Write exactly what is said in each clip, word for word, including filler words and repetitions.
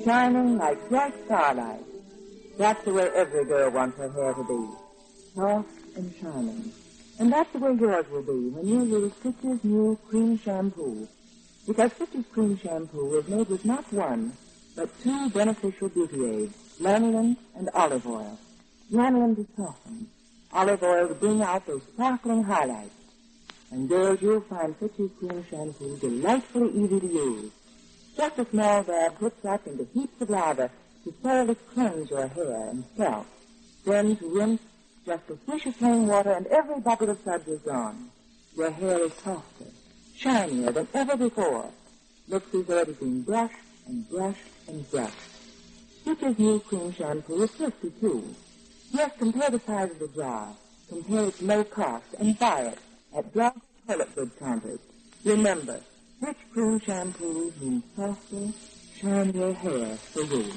shining like bright starlight. That's the way every girl wants her hair to be, soft and shining. And that's the way yours will be when you use Fitch's new cream shampoo. Because Fitch's cream shampoo is made with not one, but two beneficial beauty aids, lanolin and olive oil. Lanolin to soften, olive oil to bring out those sparkling highlights. And girls, you'll find Fitch's cream shampoo delightfully easy to use. Just a small dab puts up into heaps of lather to thoroughly cleanse your hair and scalp. Then to rinse, just a swish of plain water and every bubble of suds is gone. Your hair is softer, shinier than ever before. Looks as though it has been brushed and brushed and brushed. Fitch's new cream shampoo is thrifty, too. Yes, compare the size of the jar, compare its low cost, and buy it at drug toilet goods counters. Remember, Fitch cream shampoo means softer, shinier hair for you.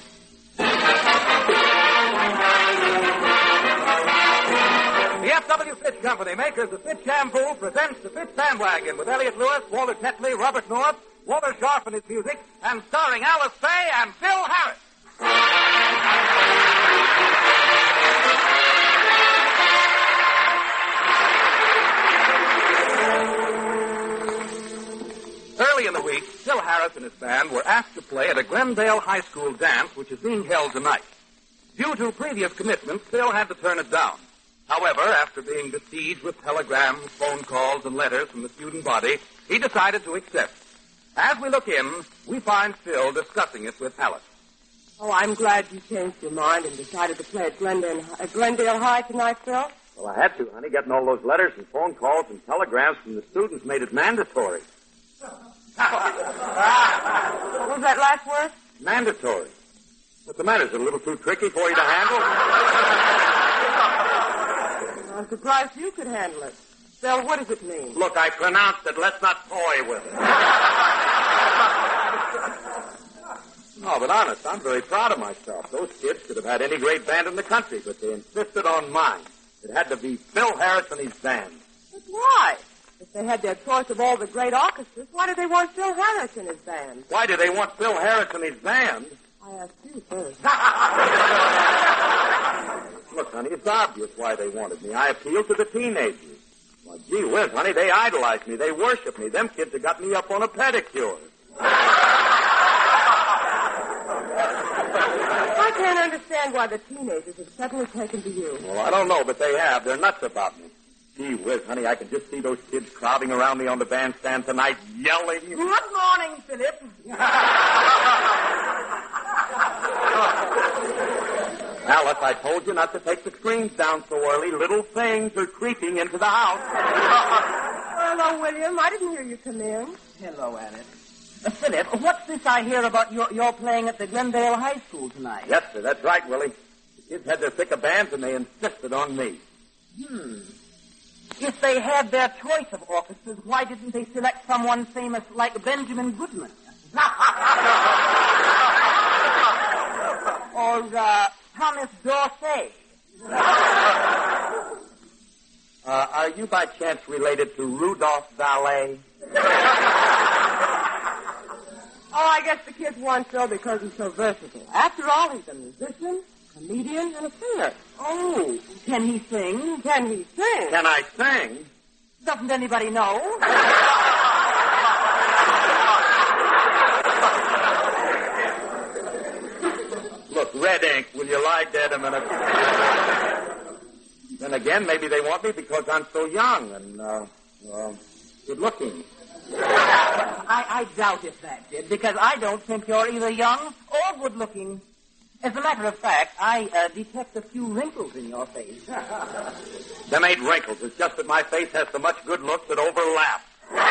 The F W Fitch Company, makers of Fitch Shampoo, presents the Fitch Bandwagon with Elliot Lewis, Walter Tetley, Robert North, Walter Sharp and his music, and starring Alice Faye and Phil Harris. Early in the week, Phil Harris and his band were asked to play at a Glendale High School dance, which is being held tonight. Due to previous commitments, Phil had to turn it down. However, after being besieged with telegrams, phone calls, and letters from the student body, he decided to accept. As we look in, we find Phil discussing it with Alice. Oh, I'm glad you changed your mind and decided to play at Glendale, at Glendale High tonight, Phil. Well, I had to, honey. Getting all those letters and phone calls and telegrams from the students made it mandatory. What was that last word? Mandatory. What's the matter? Is it a little too tricky for you to handle? I'm surprised you could handle it. Phil, what does it mean? Look, I pronounced it. Let's not toy with it. No, but honest, I'm very proud of myself. Those kids could have had any great band in the country, but they insisted on mine. It had to be Phil Harris and his band. But why? If they had their choice of all the great orchestras, why do they want Phil Harris and his band? Why do they want Phil Harris and his band? I asked you first. Look, honey, it's obvious why they wanted me. I appealed to the teenagers. Well, gee whiz, honey, they idolize me. They worship me. Them kids have got me up on a pedicure. I can't understand why the teenagers have suddenly taken to you. Well, I don't know, but they have. They're nuts about me. Gee whiz, honey, I can just see those kids crowding around me on the bandstand tonight, yelling. Good morning, Philip. Alice, I told you not to take the screens down so early. Little things are creeping into the house. Hello, William. I didn't hear you come in. Hello, Alice. Uh, Philip, what's this I hear about your, your playing at the Glendale High School tonight? Yes, sir, that's right, Willie. The kids had their pick of bands, and they insisted on me. Hmm. If they had their choice of orchestras, why didn't they select someone famous like Benjamin Goodman? or uh, Thomas Dorsey? Uh, are you by chance related to Rudolph Valet? Oh, I guess the kids want Phil because he's so versatile. After all, he's a musician, comedian, and a singer. Oh, can he sing? Can he sing? Can I sing? Doesn't anybody know? Look, red ink, will you lie dead a minute? Then again, maybe they want me because I'm so young and, uh, uh good looking. I, I doubt if that did, because I don't think you're either young or good-looking. As a matter of fact, I uh, detect a few wrinkles in your face. Them ain't wrinkles. It's just that my face has so much good looks that overlap.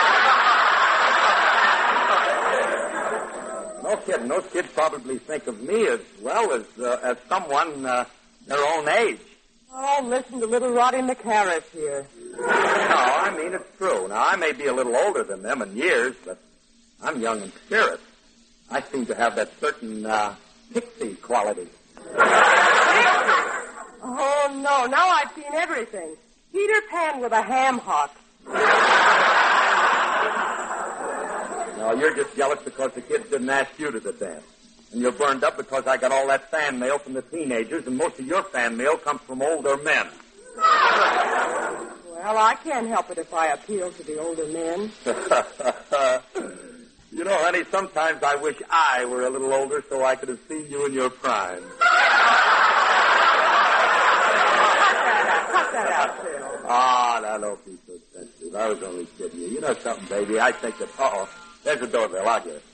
No kidding. Those kids probably think of me as well as uh, as someone uh, their own age. Oh, listen to little Roddy McHarris here. No, I mean, it's true. Now, I may be a little older than them in years, but I'm young in spirit. I seem to have that certain uh, pixie quality. Oh, no. Now I've seen everything. Peter Pan with a ham hock. No, you're just jealous because the kids didn't ask you to the dance. And you're burned up because I got all that fan mail from the teenagers, and most of your fan mail comes from older men. Well, I can't help it if I appeal to the older men. You know, honey, sometimes I wish I were a little older so I could have seen you in your prime. Cut that out, Phil. Ah, now don't be so sensitive. I was only kidding you. You know something, baby? I think that... Uh-oh. There's the doorbell. I'll get it.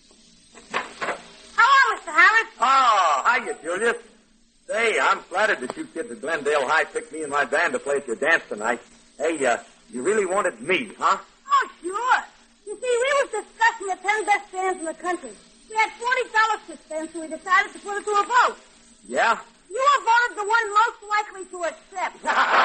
Hello, Mister Harris. Oh, hiya, Julius. Say, I'm flattered that you kids at Glendale High picked me and my band to play at your dance tonight. Hey, uh, you really wanted me, huh? Oh, sure. You see, we was discussing the ten best bands in the country. We had forty dollars to spend, so we decided to put it to a vote. Yeah? You were voted the one most likely to accept.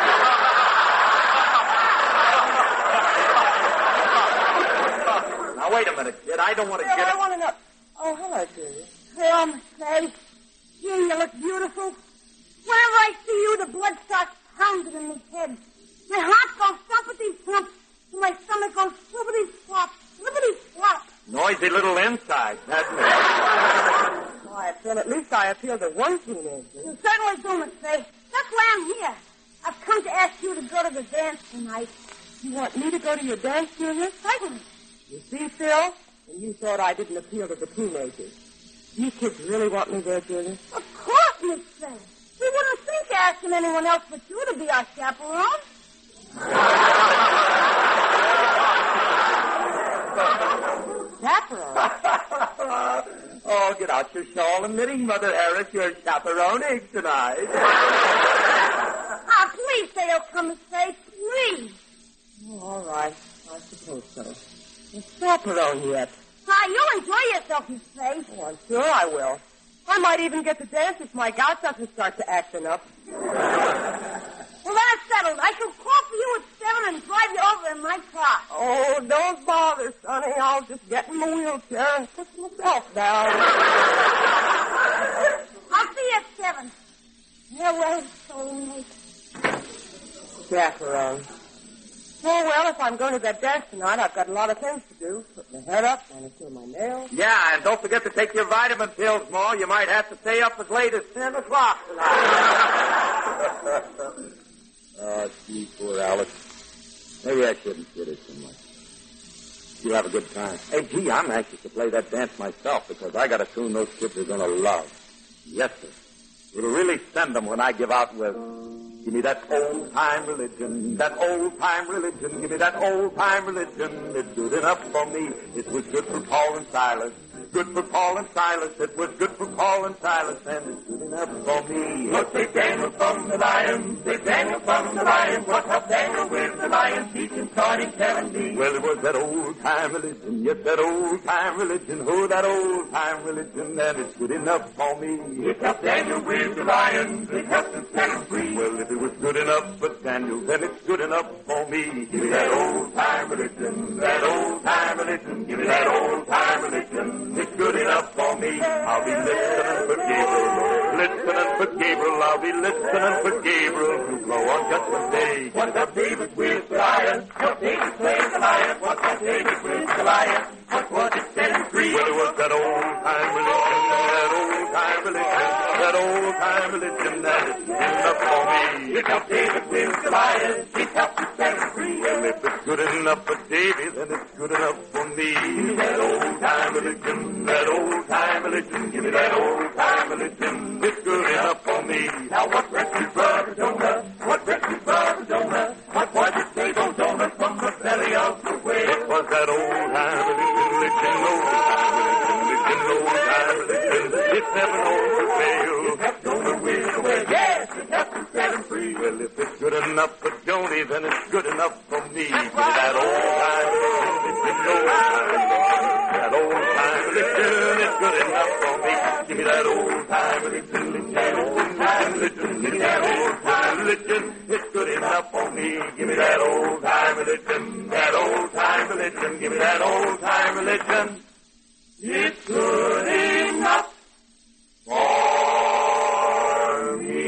Now, wait a minute, kid. I don't want to Phil, get... I want to know... Oh, hello, Julia. Oh, Miss Fay. Gee, you look beautiful. Whenever I see you, the blood starts pounding in my head. My heart goes thumpity-thump, and my stomach goes flippity-flop, flippity-flop. Noisy little inside, hasn't it? Why, Phil, at least I appeal to one teenager. You certainly do, Miss Fay. That's why I'm here. I've come to ask you to go to the dance tonight. You want me to go to your dance, Julia? Certainly. You see, Phil? And you thought I didn't appeal to the teenagers. You kids really want me there, Julia? Of course, Miss Fay. We wouldn't think of asking anyone else but you to be our chaperone. Chaperone? Oh, get out your shawl and knitting, Mother Harris. You're chaperoning tonight. Ah, please say you'll come, Miss Fay. Please. Oh, all right. I suppose so. Well, chaperone yet. Ah, you'll enjoy yourself, Miss Fay. Oh, I'm sure I will. I might even get to dance if my gout doesn't start to acting up. Well, that's settled. I shall call for you at seven and drive you over in my car. Oh, don't bother, Sonny. I'll just get in the wheelchair and put myself down. I'll see you at seven. Hello, soulmate. Chaperone. Oh, well, if I'm going to that dance tonight, I've got a lot of things to do. Put my hair up, manicure my nails. Yeah, and don't forget to take your vitamin pills, Ma. You might have to stay up as late as ten o'clock tonight. Oh, gee, poor Alice. Maybe I shouldn't kid her so much. You'll have a good time. Hey, gee, I'm anxious to play that dance myself because I got a tune those kids are going to love. Yes, sir. It'll really send them when I give out with... Give me that old-time religion, that old-time religion. Give me that old-time religion. It's good enough for me. It was good for Paul and Silas. Good for Paul and Silas. It was good for Paul and Silas. And it's good enough for me. Look, take Daniel from the lion. Take Daniel from the lion. What up Daniel with the lion? Teaching starting seventeen. Well, it was that old-time religion. Yes, that old-time religion. Oh, that old-time religion. And it's good enough for me. Pick up Daniel with the lion. Pick up and set him free. Well, if it was good enough for Daniel, then it's good enough for me. Give me that old-time religion. That old-time religion. Give me that old-time religion. It's good enough for me. I'll be listening for Gabriel. Listening for Gabriel. I'll be listening for Gabriel to blow on just one day. What's up, David with the lion? What David played the lion? What's up, David with the lion? What was it set him free? Well, it was that old-time religion. That old-time religion. That old-time religion. That is good enough for me. Pick up David with the lion. Pick up and set him free. Well, if it's good enough for Davy, then it's good enough for me. Give me that old-time religion. That old-time religion. Give me that old-time religion. It's good enough for me. Now what rescued Brother Jonah? What rescued Brother Jonah? What was it saved old Jonah from the belly of the whale? It was that old-time religion, religion, old-time religion, religion, old-time religion. It never knows to fail. It kept Jonah with the whale. Yes, it kept him set him free. Well, if it's good enough for Joni, then it's good enough for me. Give me that old-time religion, old-time religion. That old-time religion is good enough for me. Give me that old-time religion, that old-time religion. Give me that old-time religion. It's good enough for me. Give me that old-time religion, that old-time religion. Give me that old-time religion. It's good enough for me.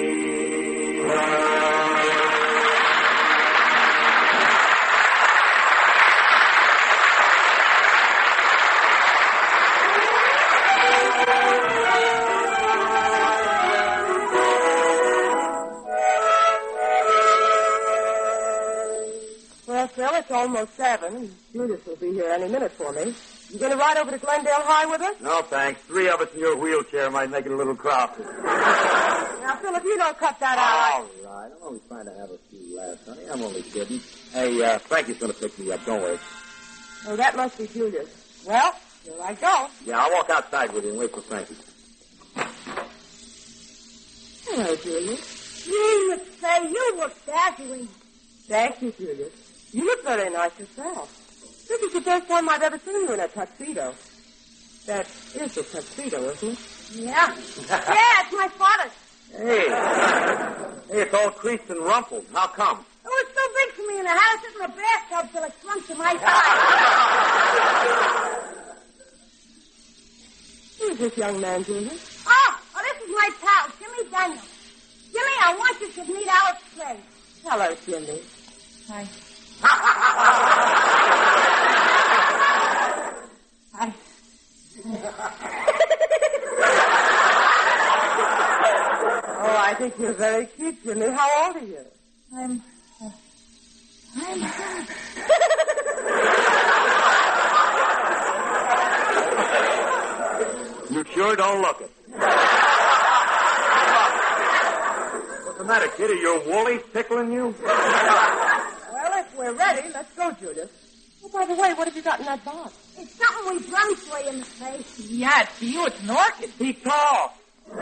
Phil. It's almost seven, and Julius will be here any minute for me. You going to ride over to Glendale High with us? No, thanks. Three of us in your wheelchair might make it a little crowded. Now, Phil, if you don't cut that out... All right. I'm only trying to have a few laughs, honey. I'm only kidding. Hey, uh, Frankie's going to pick me up. Don't worry. Oh, that must be Julius. Well, here I go. Yeah, I'll walk outside with you and wait for Frankie. Hello, Julius. You say you look dazzling. Thank you, Julius. You look very nice yourself. This is the first time I've ever seen you in a tuxedo. That is a tuxedo, isn't it? Yeah. Yeah, it's my father's. Hey. Hey, it's all creased and rumpled. How come? It was so big for me, and I had to sit in a bathtub till it shrunk to my size. Who's this young man, Julius? Oh, oh, this is my pal, Jimmy Daniels. Jimmy, I want you to meet Alex Clay. Hello, Jimmy. Hi. Hi. Oh, I think you're very cute, Jimmy. How old are you? I'm... Uh, I'm... You sure don't look it. What's the matter, kid? Are your woolies tickling you? Well, if we're ready, let's go, Julius. Oh, by the way, what have you got in that box? It's something we drums for you in the face. Yeah, it's you. It's an orchid. Be tall. Oh,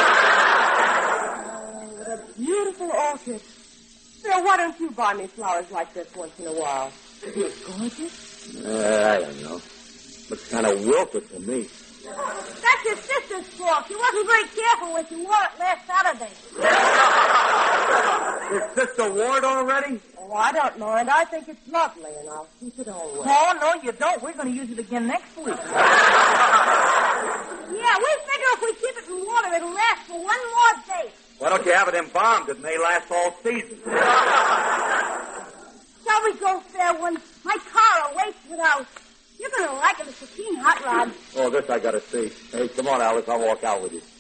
what a beautiful orchid. Phil, why don't you buy me flowers like this once in a while? They're gorgeous. Uh, I don't know. Looks kind of wilted to me. That's your sister's fault. She wasn't very careful when she wore it last Saturday. Is sister Ward already? Oh, I don't mind. I think it's lovely, and I'll keep it always. Oh, no, you don't. We're going to use it again next week. Yeah, we figure if we keep it in water, it'll last for one more day. Why don't you have it embalmed? It may last all season. Shall we go, fair one? My car awaits without. You're going to like it. It's a keen hot rod. Oh, this I got to see. Hey, come on, Alice. I'll walk out with you.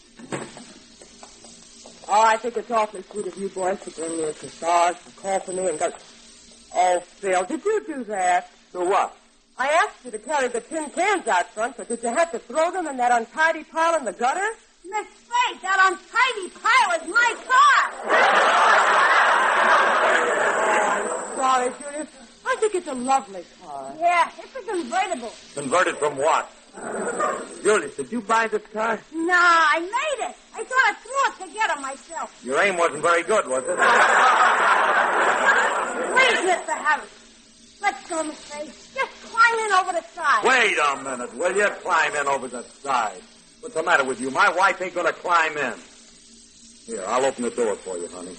Oh, I think it's awfully sweet of you boys to bring me a massage and call for me and go... Oh, Phil, did you do that? So what? I asked you to carry the tin cans out front, but did you have to throw them in that untidy pile in the gutter? Miss Faith, that untidy pile is my car. Sorry, Julius. I think it's a lovely car. Yeah, it's a convertible. Converted from what? Julius, did you buy this car? Nah, I made it. I thought I threw it together myself. Your aim wasn't very good, was it? Please, Mister Harris. Let's go, Miss Faith. Just climb in over the side. Wait a minute, will you? Climb in over the side. What's the matter with you? My wife ain't going to climb in. Here, I'll open the door for you, honey.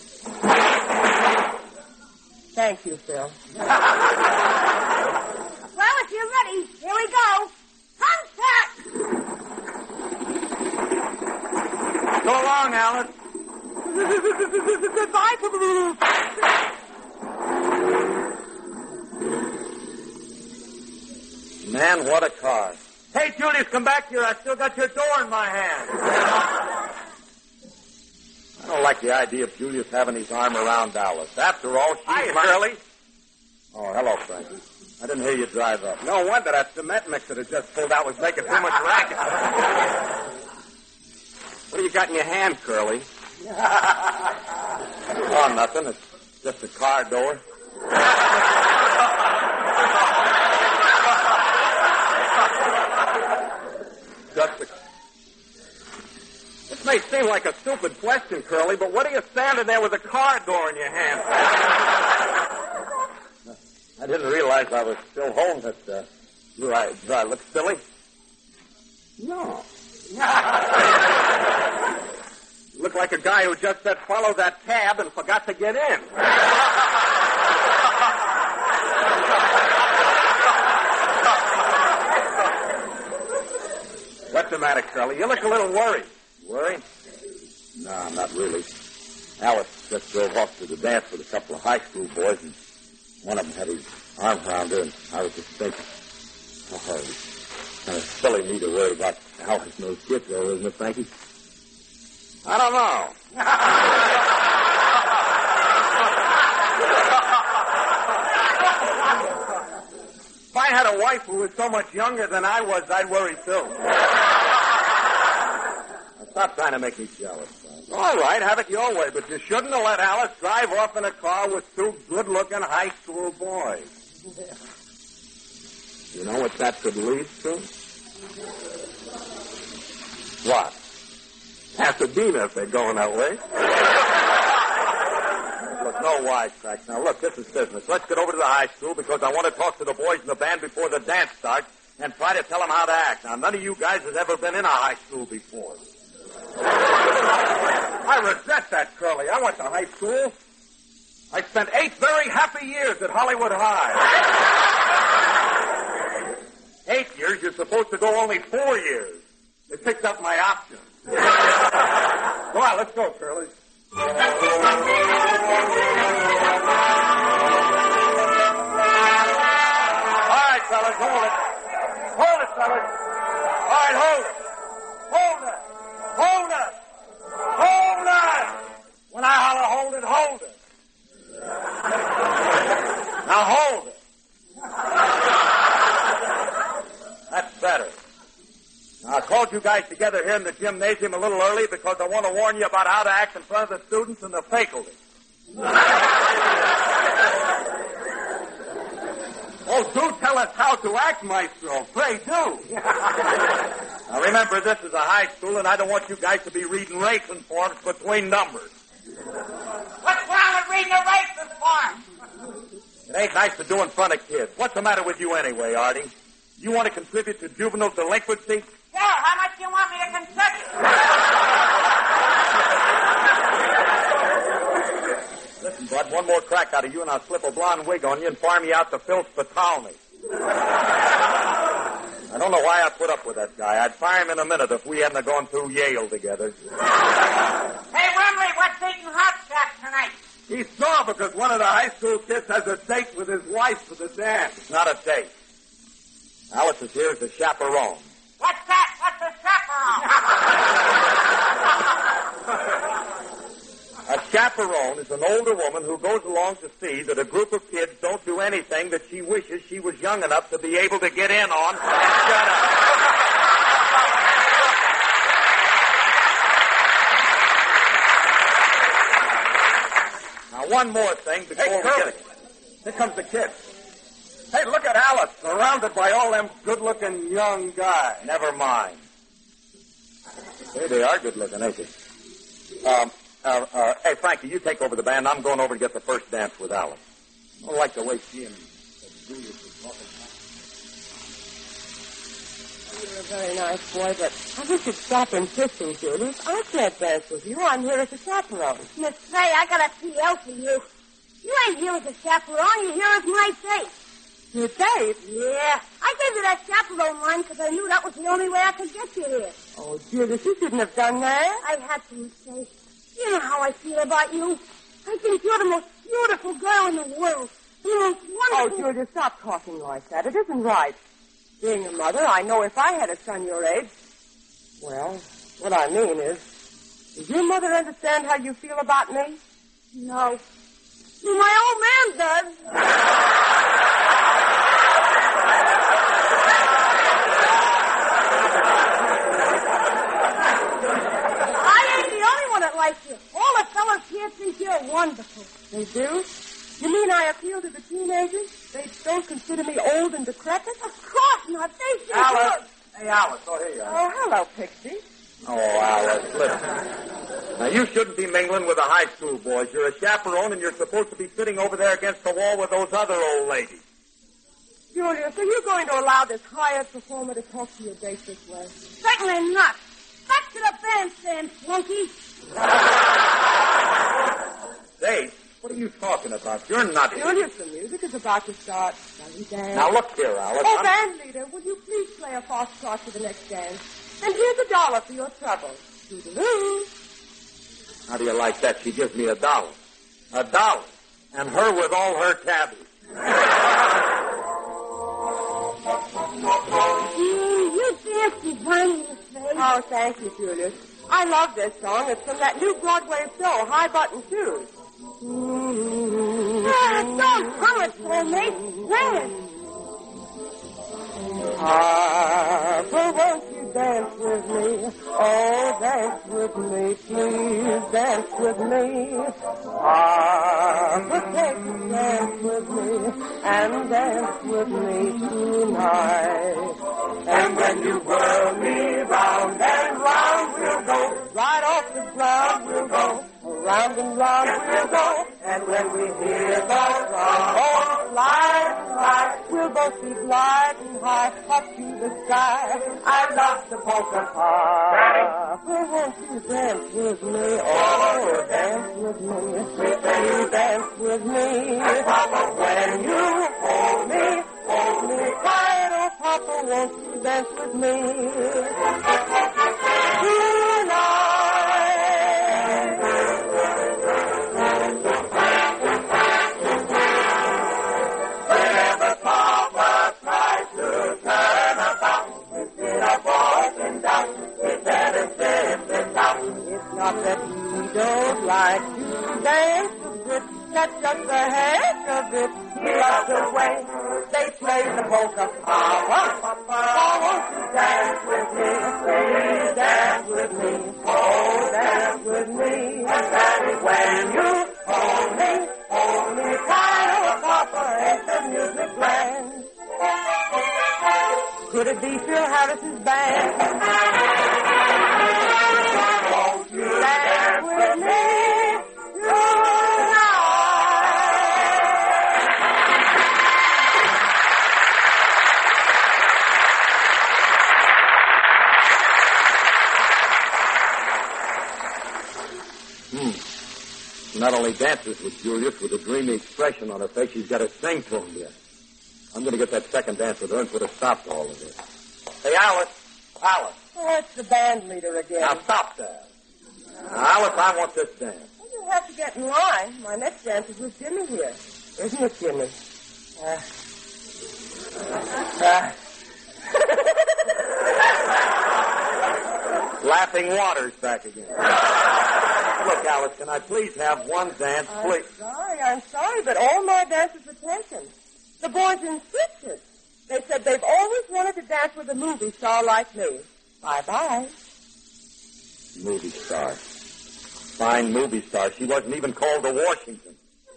Thank you, Phil. Well, if you're ready, here we go. Contact! So long, Alice. Goodbye. Man, what a car. Hey, Julius, come back here. I still got your door in my hand. I don't like the idea of Julius having his arm around Alice. After all, she's Hi, my... Shirley. Oh, hello, Frankie. I didn't hear you drive up. No wonder that cement mixer that just pulled out was making too much racket. What do you got in your hand, Curly? Oh, nothing. It's just a car door. Just a... This may seem like a stupid question, Curly, but what are you standing there with a car door in your hand? I didn't realize I was still home. That, uh, do I, do I look silly? No. You look like a guy who just said follow that cab and forgot to get in. What's the matter, Curly? You look a little worried. Worried? No, not really. Alice just drove off to the dance with a couple of high school boys, and one of them had his arm around her, and I was just thinking, oh, it's kind of silly me to worry about Alice and those kids, though, isn't it, Frankie? I don't know. wife who was so much younger than I was, I'd worry too. Now, stop trying to make me jealous, son. All right, have it your way, but you shouldn't have let Alice drive off in a car with two good-looking high school boys. You know what that could lead to? What? Pasadena, if they're going that way. Look, no wisecracks. Now, look, this is business. Let's get over to the high school because I want to talk to the boys in the band before the dance starts and try to tell them how to act. Now, none of you guys has ever been in a high school before. I resent that, Curly. I went to high school. I spent eight very happy years at Hollywood High. Eight years, you're supposed to go only four years. They picked up my options. Go on, let's go, Curly. All right, fellas, hold it. Hold it, fellas. All right, hold it. Hold it. Hold it. Hold it. When I holler, hold it, hold it. Now hold it. That's better. Now, I called you guys together here in the gymnasium a little early because I want to warn you about how to act in front of the students and the faculty. Oh, do tell us how to act, Maestro. Pray do. Now, remember, this is a high school, and I don't want you guys to be reading racing forms between numbers. What's wrong with reading a racing form? It ain't nice to do in front of kids. What's the matter with you anyway, Artie? You want to contribute to juvenile delinquency? Sure, how much do you want me to contribute? Listen, Bud, one more crack out of you and I'll slip a blonde wig on you and farm you out to Phil Spitalny. I don't know why I put up with that guy. I'd fire him in a minute if we hadn't gone through Yale together. Hey, Wembley, what's eating hot shot tonight? He saw because one of the high school kids has a date with his wife for the dance. It's not a date. Alice is here as a chaperone. What's that? What's a chaperone? A chaperone is an older woman who goes along to see that a group of kids don't do anything that she wishes she was young enough to be able to get in on and shut up. Now, one more thing before Hey, we Curly. get it. Here comes the kid. Hey, look at Alice, surrounded by all them good-looking young guys. Never mind. Hey, they are good-looking, ain't they? Um, uh, uh, hey, Frankie, you take over the band. I'm going over to get the first dance with Alice. I don't like the way she and Julius are talking. You're a very nice boy, but I wish you'd stop insisting, Julius. I can't dance with you. I'm here as a chaperone. Miss Faye, I got a P L for you. You ain't here as a chaperone. You're here as my date. Your date? Yeah. I gave you that chaperone line because I knew that was the only way I could get you here. Oh, Julius, you shouldn't have done that. I had to, Miss Faye. You know how I feel about you. I think you're the most beautiful girl in the world. The most Oh, wonderful... Julius, stop talking like that. It isn't right. Being a mother, I know if I had a son your age... Well, what I mean is, does your mother understand how you feel about me? No. Well, my old man does. I ain't the only one that likes you. All the fellas here think you're wonderful. They do? You mean I appeal to the teenagers? They don't consider me old and decrepit? Of course not. They think Alice! you're... Hey, Alice, oh, here you are. Oh, hello, Pixie. Oh, Alice, listen. Now, you shouldn't be mingling with the high school boys. You're a chaperone, and you're supposed to be sitting over there against the wall with those other old ladies. Julius, are you going to allow this hired performer to talk to your date this way? Certainly not. Back to the bandstand, flunky. Dave, what are you talking about? You're not... Julius, the music is about to start. Shall we dance? Now, look here, Alice. Oh, I'm- band leader, will you please play a foxtrot for the next dance? And here's a dollar for your trouble. Toodaloo. How do you like that? She gives me a dollar. A dollar. And her with all her tabbies. Gee, you dance divine, Miss Faye. Oh, thank you, Julius. I love this song. It's from that new Broadway show, High Button Shoes. Ah, don't hum it for me. Sing it. Papa, won't you dance with me? Oh, dance with me, please dance with me. Papa, take a dance with me and dance with me tonight. And when you whirl me round and round, we'll go. Right off the ground we'll go. Around and round we'll go. And when we hear the drum, oh, slide, slide, we'll both be gliding high up to the sky. I love the polka part. Oh, won't you dance with me? Oh, dance with me. Please dance with me. Papa, when you hold me, hold me tight. Oh, Papa, won't you dance with me? Tonight. Whenever Papa tries to turn about, instead of walking down, it's better sit down. It's not that he don't like to dance a bit, that's just the heck of it. He loves the way they play the polka. Papa, Papa, won't you dance with me? Please dance with me. Oh, dance with me. And Daddy, when you hold me, hold me tight. Oh, Papa, ain't the music grand? Could it be Phil Harris's band? Won't you dance with me tonight? Hmm. Not only dances with Julius with a dreamy expression on her face, she's got to sing to him yet. I'm going to get that second dance with her and put a stop to all of this. Hey, Alice. Alice. Oh, it's the band leader again. Now, stop that. Now, Alice, I want this dance. Well, you have to get in line. My next dance is with Jimmy here. Isn't it, Jimmy? Uh, uh. Laughing Water's back again. Look, Alice, can I please have one dance, please? I'm sorry, I'm sorry, but all my dancers were taken. The boys insisted. They said they've always wanted to dance with a movie star like me. Bye-bye. Movie star. Fine movie star. She wasn't even called to Washington.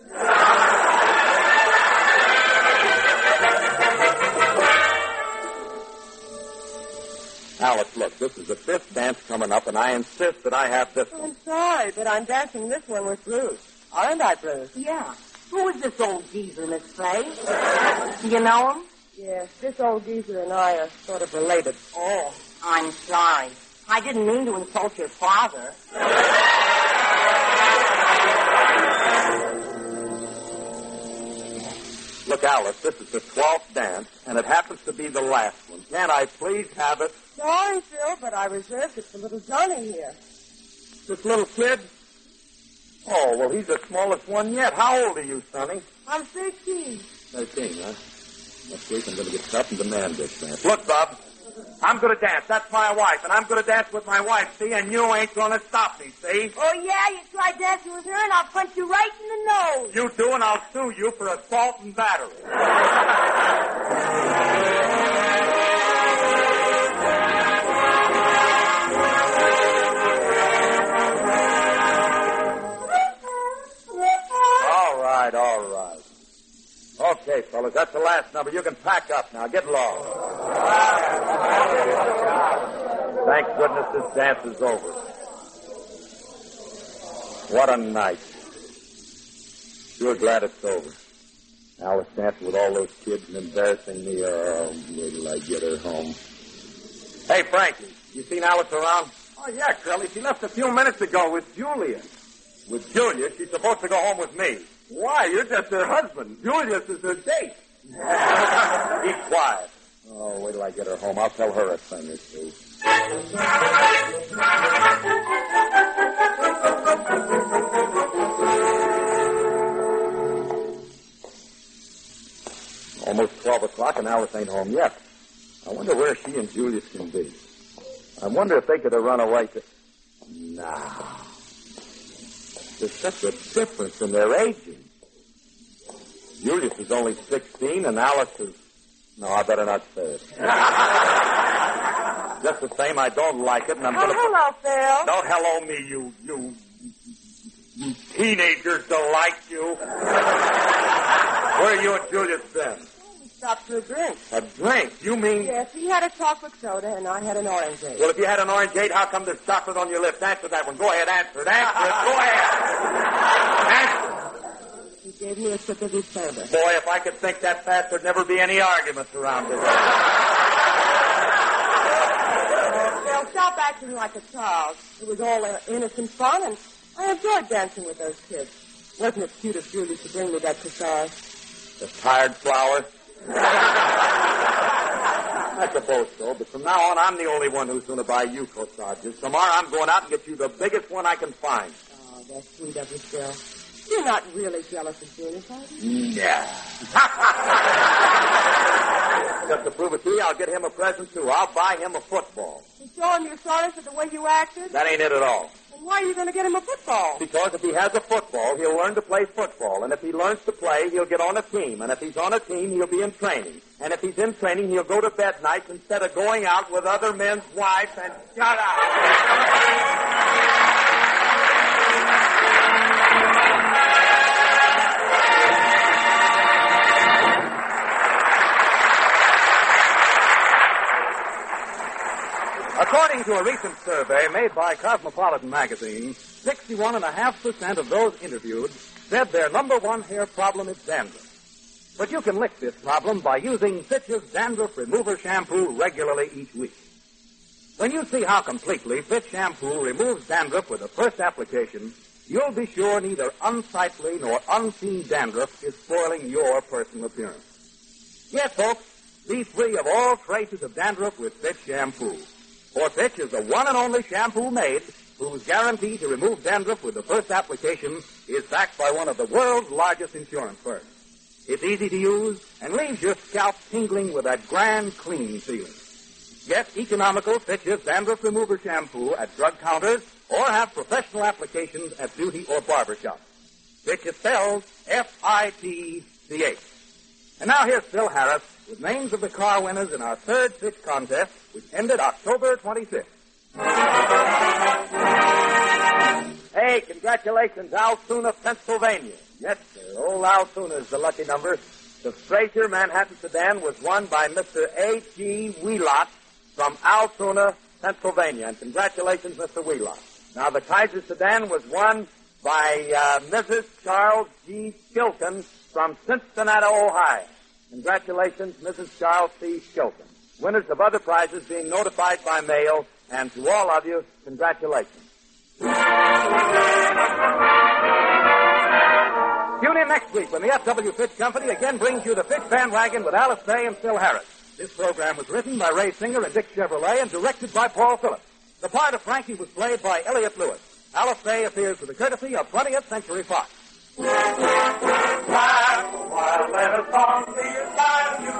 Alice, look, this is the fifth dance coming up, and I insist that I have this one. I'm sorry, but I'm dancing this one with Bruce. Aren't I, Bruce? Yeah. Who is this old geezer, Miss Fay? Do you know him? Yes, this old geezer and I are sort of related. Oh, I'm sorry. I didn't mean to insult your father. Look, Alice, this is the twelfth dance, and it happens to be the last one. Can't I please have it? Sorry, Phil, but I reserved it for little Johnny here. This little kid? Oh, well, he's the smallest one yet. How old are you, Sonny? I'm thirteen. Thirteen, huh? Next week I'm going to get tough and demand this dance. Look, Bob, I'm going to dance. That's my wife, and I'm going to dance with my wife, see? And you ain't going to stop me, see? Oh, yeah? You try dancing with her, and I'll punch you right in the nose. You do, and I'll sue you for assault and battery. All right, all right. Okay, fellas, that's the last number. You can pack up now. Get lost. Thank goodness this dance is over. What a night. Sure glad it's over. Alice dancing with all those kids and embarrassing me. Oh, wait till I get her home. Hey, Frankie, you seen Alice around? Oh, yeah, Curly. She left a few minutes ago with Julia. With Julia? She's supposed to go home with me. Why? You're just her husband. Julius is her date. Be quiet. Oh, wait till I get her home. I'll tell her a thing or two. Almost twelve o'clock and Alice ain't home yet. I wonder where she and Julius can be. I wonder if they could have run away to... Nah. There's such a difference in their ages. Julius is only sixteen and Alice is... No, I better not say it. Just the same, I don't like it, and I'm Oh, going to... hello, Phil. Don't hello me, you, you, you teenagers delight you. Where are you and Julius been? We stopped for a drink. A drink? You mean... Yes, he had a chocolate soda, and I had an orangeade. Well, if you had an orangeade, how come there's chocolate on your lips? Answer that one. Go ahead, answer it. Answer it. Go ahead. Answer it. He gave me a sip of his soda. Boy, if I could think that fast, there'd never be any arguments around it. Phil, stop acting like a child. It was all uh, innocent fun, and I enjoyed dancing with those kids. Wasn't it cute of Julie to bring me that corsage? The tired flower. I suppose so, but from now on, I'm the only one who's going to buy you corsages. Tomorrow, I'm going out and get you the biggest one I can find. Oh, that's sweet of you, Phil. You're not really jealous of Julie, are you? Yeah. Just to prove it to you, I'll get him a present, too. I'll buy him a football. You show him you're sorry for the way you acted? That ain't it at all. And why are you going to get him a football? Because if he has a football, he'll learn to play football. And if he learns to play, he'll get on a team. And if he's on a team, he'll be in training. And if he's in training, he'll go to bed nights instead of going out with other men's wives and shut up. According to a recent survey made by Cosmopolitan magazine, sixty-one point five percent of those interviewed said their number one hair problem is dandruff. But you can lick this problem by using Fitch's Dandruff Remover Shampoo regularly each week. When you see how completely Fitch Shampoo removes dandruff with the first application, you'll be sure neither unsightly nor unseen dandruff is spoiling your personal appearance. Yes, folks, be free of all traces of dandruff with Fitch Shampoo. For Fitch is the one and only shampoo made whose guarantee to remove dandruff with the first application is backed by one of the world's largest insurance firms. It's easy to use and leaves your scalp tingling with that grand, clean feeling. Get economical Fitch's Dandruff Remover Shampoo at drug counters or have professional applications at beauty or barber shops. Fitch is spelled F I T C H. And now here's Phil Harris with names of the car winners in our third Fitch contest, which ended October twenty-fifth. Hey, congratulations, Altoona, Pennsylvania. Yes, sir, old Altoona is the lucky number. The Frazier Manhattan sedan was won by Mister A G. Wheelot from Altoona, Pennsylvania. And congratulations, Mister Wheelot. Now, the Kaiser sedan was won by uh, Missus Charles G. Shilton from Cincinnati, Ohio. Congratulations, Missus Charles C. Shilton. Winners of other prizes being notified by mail, and to all of you, congratulations. Tune in next week when the F W. Fitch Company again brings you the Fitch Bandwagon with Alice Faye and Phil Harris. This program was written by Ray Singer and Dick Chevrolet and directed by Paul Phillips. The part of Frankie was played by Elliot Lewis. Alice Faye appears with the courtesy of twentieth Century Fox. While let a song be a time you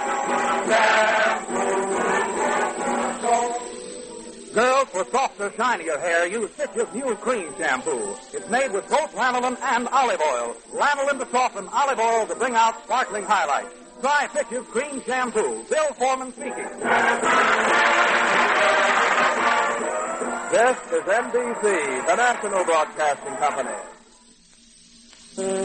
Girls, for softer, shinier hair, use Fitch's new cream shampoo. It's made with both lanolin and olive oil. Lanolin to soften, olive oil to bring out sparkling highlights. Try Fitch's cream shampoo. Bill Foreman speaking. This is N B C, the National Broadcasting Company.